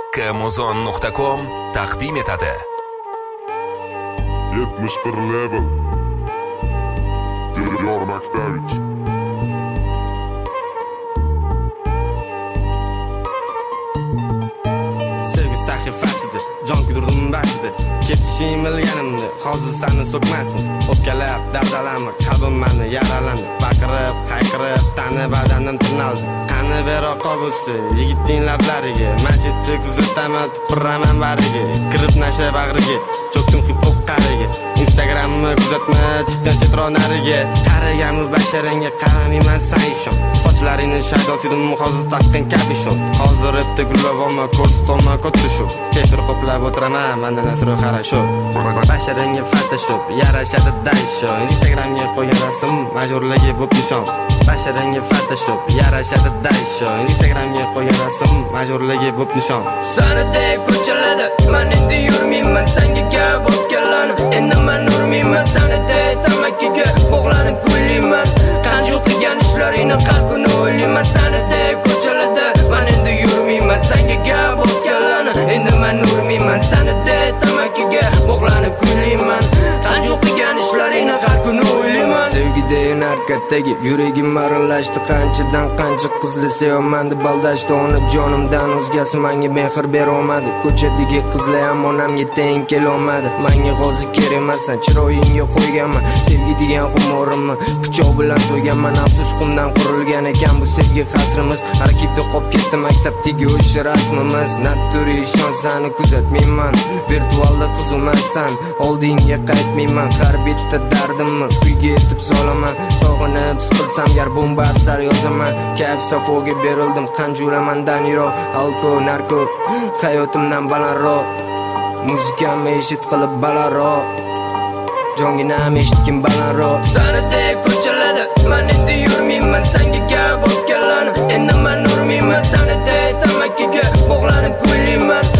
kmuzon.com taqdim etadi. 71 level Diyor Maktavich. Sevgi sahifasidir, jon kuydirdim ba'zida. Ketishim bilganimni, hozir seni so'kmasin. O'pkalab dardalami, qalbim meni yaralandi. Baqirib, hayqirib, tani badanim tirnaldi. Qani bero qobusi, yigitning lablariga, masjidni kuzataman, tupuraman bariga. Kirib nasha bag'riga, cho'kdim hip-hop qariga. Instagramni kuzatma, chiqqan chetronariga. Qaragami basharangga qaramayman san ishon. Sochlaringni shaydosidim, hozir taqqan kapishon. Hozir repda gullab olma, ko'rs solma ko'tishib. Chefir qoplab o'tiraman, menda nasr qarashuv. Basharangga photoshop, yarashadi daysho. Instagramga qo'ygan rasm, majburligi bo'p nishon. Basharangga photoshop, yarashadi daysho. Instagramga qo'ygan rasm, majburligi bo'p nishon. Sanada ko'chalada, men endi yurmayman, senga gap o'tganlarni. Endi men urmayman, sanada tamakiga bog'lanib kuylayman. Qancha qilgan ishlaringni har kuni o'ylayman. Sanada ko'chalada, men endi yurmayman, senga gap o'tganlarni. Endi men urmayman, sanada tamakiga bog'lanib kuylayman. Qancha qilgan ishlaringni har kuni o'ylayman. Sevgida narkotdagi yuragim marinlashdi. Qanchadan qancha qizli sevaman deb aldashdi. Ona jonimdan o'zgasi menga mehr bera olmadi. Ko'chadagi qizlar ham onamga teng kelolmadi. Menga hozir kerak emassan, chiroyingga qo'yganman. Sevgi degan xumorimni pichoq bilan so'yganman. Afsus qumdan qurilgan ekan bu sevgi qasrimiz. Arkivda qolib ketdi maktabdagi o'sha rasmimiz. Naturi ishonsani kuzatmayman, virtualda qizumassan, oldinga qaytmayman. Har bitta dardimni uyga yetib solaman. Sog'inib siqilsam gar bomba asar yozaman. Kayf safoga berildim, qanjulamandan yiroq. Alko, narko, hayotimdan balandroq. Muzikamni eshit qilib balandroq. Jonginam eshitgin balandroq. Sanada ko'chalada, men endi yurmayman, senga gap o'tganlarni. Endi men urmayman, sanada tamakiga bog'lanib kuylayman.